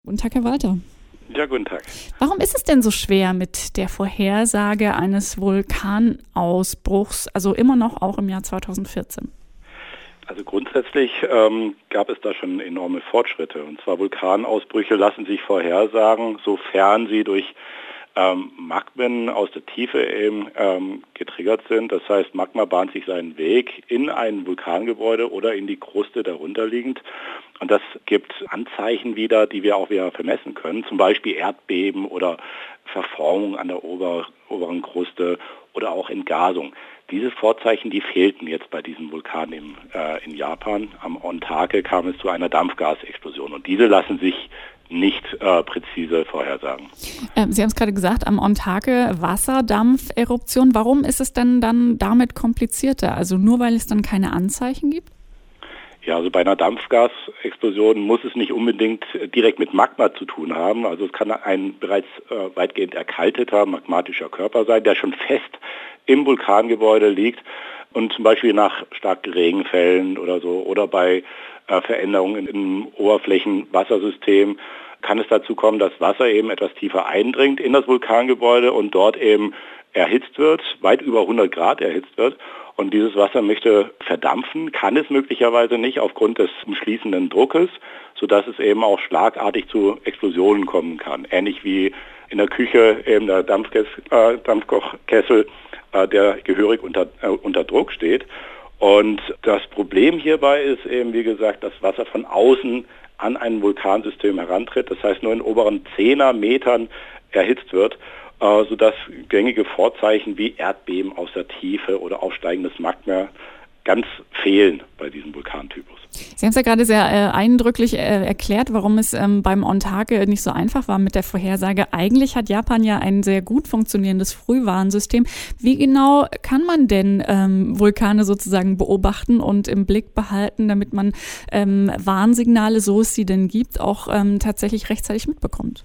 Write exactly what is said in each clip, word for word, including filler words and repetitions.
Guten Tag, Herr Walter. Ja, guten Tag. Warum ist es denn so schwer mit der Vorhersage eines Vulkanausbruchs, also immer noch auch im Jahr zweitausendvierzehn? Also grundsätzlich ähm, gab es da schon enorme Fortschritte. Und zwar Vulkanausbrüche lassen sich vorhersagen, sofern sie durch ähm, Magmen aus der Tiefe eben ähm, getriggert sind. Das heißt, Magma bahnt sich seinen Weg in ein Vulkangebäude oder in die Kruste darunter liegend. Und das gibt Anzeichen wieder, die wir auch wieder vermessen können. Zum Beispiel Erdbeben oder Verformung an der ober, oberen Kruste oder auch Entgasung. Diese Vorzeichen, die fehlten jetzt bei diesem Vulkan im, äh, in Japan. Am Ontake kam es zu einer Dampfgasexplosion und diese lassen sich nicht äh, präzise vorhersagen. Ähm, Sie haben es gerade gesagt, am Ontake Wasserdampferuption. Warum ist es denn dann damit komplizierter? Also nur, weil es dann keine Anzeichen gibt? Ja, also bei einer Dampfgasexplosion muss es nicht unbedingt direkt mit Magma zu tun haben. Also es kann ein bereits äh, weitgehend erkalteter magmatischer Körper sein, der schon fest im Vulkangebäude liegt und zum Beispiel nach starken Regenfällen oder so oder bei äh, Veränderungen im Oberflächenwassersystem kann es dazu kommen, dass Wasser eben etwas tiefer eindringt in das Vulkangebäude und dort eben erhitzt wird, weit über hundert Grad erhitzt wird. Und dieses Wasser möchte verdampfen, kann es möglicherweise nicht aufgrund des umschließenden Druckes, sodass es eben auch schlagartig zu Explosionen kommen kann. Ähnlich wie in der Küche eben der Dampfkess, äh, Dampfkochkessel, äh, der gehörig unter, äh, unter Druck steht. Und das Problem hierbei ist eben, wie gesagt, dass Wasser von außen an ein Vulkansystem herantritt. Das heißt, nur in oberen zehner Metern erhitzt wird, äh, sodass gängige Vorzeichen wie Erdbeben aus der Tiefe oder aufsteigendes Magma ganz fehlen bei diesem Vulkantypus. Sie haben es ja gerade sehr äh, eindrücklich äh, erklärt, warum es ähm, beim Ontake nicht so einfach war mit der Vorhersage. Eigentlich hat Japan ja ein sehr gut funktionierendes Frühwarnsystem. Wie genau kann man denn ähm, Vulkane sozusagen beobachten und im Blick behalten, damit man ähm, Warnsignale, so es sie denn gibt, auch ähm, tatsächlich rechtzeitig mitbekommt?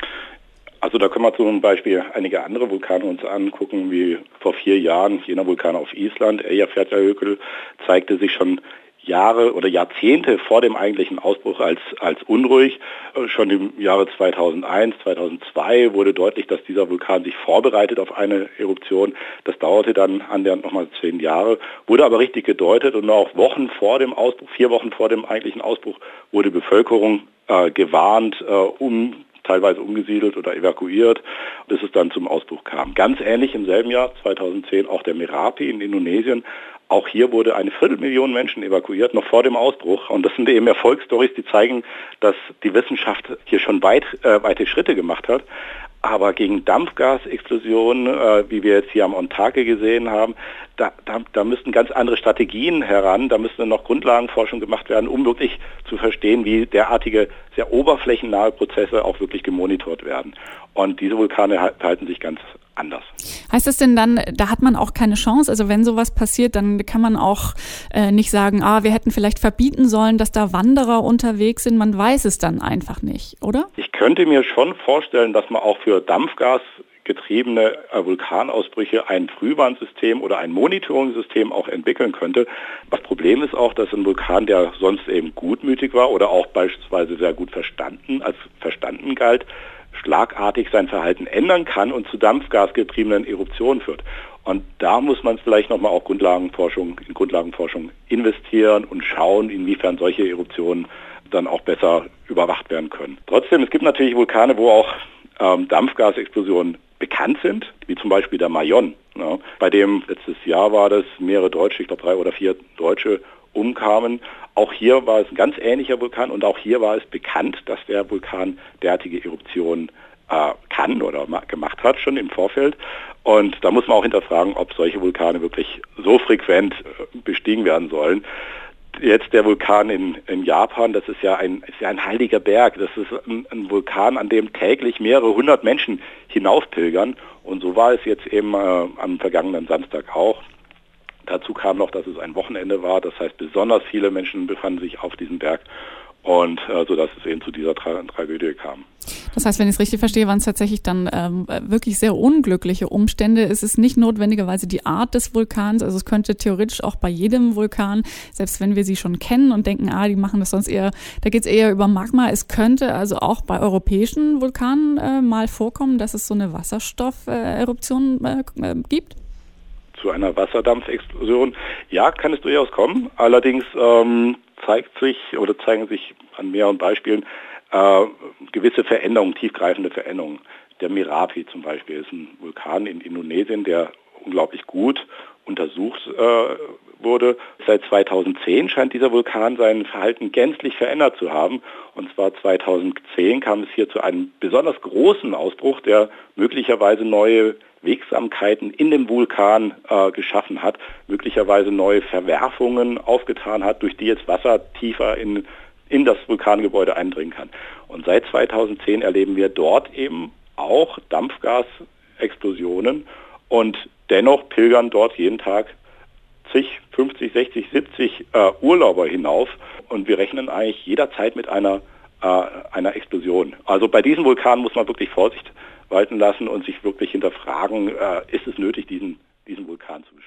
Also da können wir zum Beispiel einige andere Vulkane uns angucken, wie vor vier Jahren jener Vulkan auf Island, Eyjafjallajökull, zeigte sich schon Jahre oder Jahrzehnte vor dem eigentlichen Ausbruch als, als unruhig. Schon im Jahre zweitausendeins, zweitausendzwei wurde deutlich, dass dieser Vulkan sich vorbereitet auf eine Eruption. Das dauerte dann annähernd nochmal zehn Jahre, wurde aber richtig gedeutet und auch Wochen vor dem Ausbruch, vier Wochen vor dem eigentlichen Ausbruch, wurde Bevölkerung äh, gewarnt, äh, um teilweise umgesiedelt oder evakuiert, bis es dann zum Ausbruch kam. Ganz ähnlich im selben Jahr, zweitausendzehn, auch der Merapi in Indonesien. Auch hier wurde eine Viertelmillion Menschen evakuiert, noch vor dem Ausbruch. Und das sind eben Erfolgsstories, die zeigen, dass die Wissenschaft hier schon weit, äh, weite Schritte gemacht hat. Aber gegen Dampfgasexplosionen, äh, wie wir jetzt hier am Ontake gesehen haben, da, da, da müssten ganz andere Strategien heran, da müsste noch Grundlagenforschung gemacht werden, um wirklich zu verstehen, wie derartige sehr oberflächennahe Prozesse auch wirklich gemonitort werden. Und diese Vulkane verhalten sich ganz anders. Heißt das denn dann, da hat man auch keine Chance? Also wenn sowas passiert, dann kann man auch äh, nicht sagen, ah, wir hätten vielleicht verbieten sollen, dass da Wanderer unterwegs sind. Man weiß es dann einfach nicht, oder? Ich könnte mir schon vorstellen, dass man auch für Dampfgasgetriebene äh, Vulkanausbrüche ein Frühwarnsystem oder ein Monitoring-System auch entwickeln könnte. Das Problem ist auch, dass ein Vulkan, der sonst eben gutmütig war oder auch beispielsweise sehr gut verstanden, als verstanden galt, schlagartig sein Verhalten ändern kann und zu dampfgasgetriebenen Eruptionen führt. Und da muss man vielleicht nochmal auch Grundlagenforschung, in Grundlagenforschung investieren und schauen, inwiefern solche Eruptionen dann auch besser überwacht werden können. Trotzdem, es gibt natürlich Vulkane, wo auch ähm, Dampfgasexplosionen bekannt sind, wie zum Beispiel der Mayon, ja, bei dem letztes Jahr war das mehrere Deutsche, ich glaube drei oder vier Deutsche umkamen. Auch hier war es ein ganz ähnlicher Vulkan und auch hier war es bekannt, dass der Vulkan derartige Eruptionen äh, kann oder ma- gemacht hat, schon im Vorfeld. Und da muss man auch hinterfragen, ob solche Vulkane wirklich so frequent äh, bestiegen werden sollen. Jetzt der Vulkan in, in Japan, das ist ja ein, ist ja ein heiliger Berg. Das ist ein, ein Vulkan, an dem täglich mehrere hundert Menschen hinaufpilgern. Und so war es jetzt eben äh, am vergangenen Samstag auch. Dazu kam noch, dass es ein Wochenende war. Das heißt, besonders viele Menschen befanden sich auf diesem Berg. Und äh, so dass es eben zu dieser Tra- Tragödie kam. Das heißt, wenn ich es richtig verstehe, waren es tatsächlich dann ähm, wirklich sehr unglückliche Umstände. Es ist nicht notwendigerweise die Art des Vulkans, also es könnte theoretisch auch bei jedem Vulkan, selbst wenn wir sie schon kennen und denken, ah, die machen das sonst eher, da geht es eher über Magma. Es könnte also auch bei europäischen Vulkanen äh, mal vorkommen, dass es so eine Wasserstofferuption äh, äh, gibt? Zu einer Wasserdampfexplosion, ja, kann es durchaus kommen. Allerdings ähm, zeigt sich oder zeigen sich an mehreren Beispielen äh, gewisse Veränderungen, tiefgreifende Veränderungen. Der Merapi zum Beispiel ist ein Vulkan in Indonesien, der unglaublich gut untersucht äh, wurde. Seit zweitausendzehn scheint dieser Vulkan sein Verhalten gänzlich verändert zu haben. Und zwar zweitausendzehn kam es hier zu einem besonders großen Ausbruch, der möglicherweise neue Wirksamkeiten in dem Vulkan äh, geschaffen hat, möglicherweise neue Verwerfungen aufgetan hat, durch die jetzt Wasser tiefer in, in das Vulkangebäude eindringen kann. Und seit zweitausendzehn erleben wir dort eben auch Dampfgasexplosionen und dennoch pilgern dort jeden Tag zig, fünfzig, sechzig, siebzig äh, Urlauber hinauf und wir rechnen eigentlich jederzeit mit einer, äh, einer Explosion. Also bei diesem Vulkan muss man wirklich Vorsicht walten lassen und sich wirklich hinterfragen, äh, ist es nötig, diesen, diesen Vulkan zu beschützen.